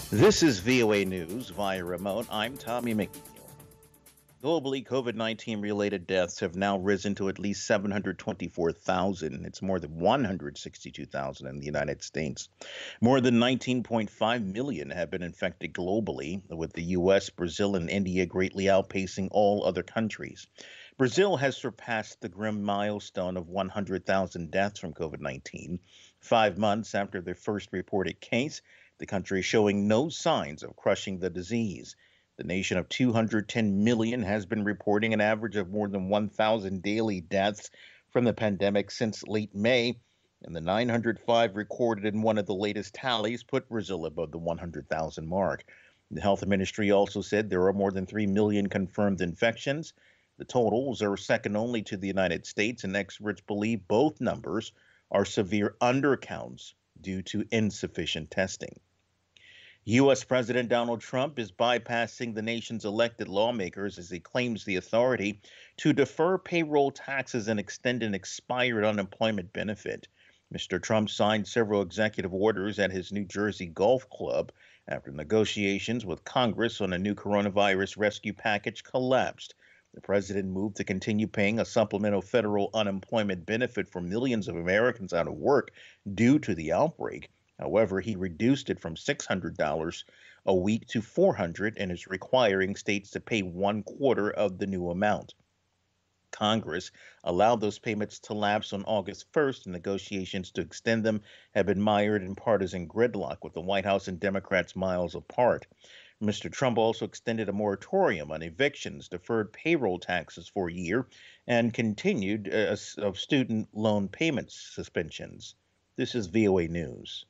This is VOA News via remote. I'm Tommy McNeil. Globally, COVID 19 related deaths have now risen to at least 724,000. It's more than 162,000 in the United States. More than 19.5 million have been infected globally, with the US, Brazil, and India greatly outpacing all other countries. Brazil has surpassed the grim milestone of 100,000 deaths from COVID 19, 5 months after their first reported case, the country showing no signs of crushing the disease. The nation of 210 million has been reporting an average of more than 1,000 daily deaths from the pandemic since late May, and the 905 recorded in one of the latest tallies put Brazil above the 100,000 mark. The health ministry also said there are more than 3 million confirmed infections. The totals are second only to the United States, and experts believe both numbers are severe undercounts due to insufficient testing. U.S. President Donald Trump is bypassing the nation's elected lawmakers as he claims the authority to defer payroll taxes and extend an expired unemployment benefit. Mr. Trump signed several executive orders at his New Jersey golf club after negotiations with Congress on a new coronavirus rescue package collapsed. The president moved to continue paying a supplemental federal unemployment benefit for millions of Americans out of work due to the outbreak. However, he reduced it from $600 a week to $400 and is requiring states to pay one quarter of the new amount. Congress allowed those payments to lapse on August 1st, and negotiations to extend them have been mired in partisan gridlock, with the White House and Democrats miles apart. Mr. Trump also extended a moratorium on evictions, deferred payroll taxes for a year, and continued of student loan payment suspensions. This is VOA News.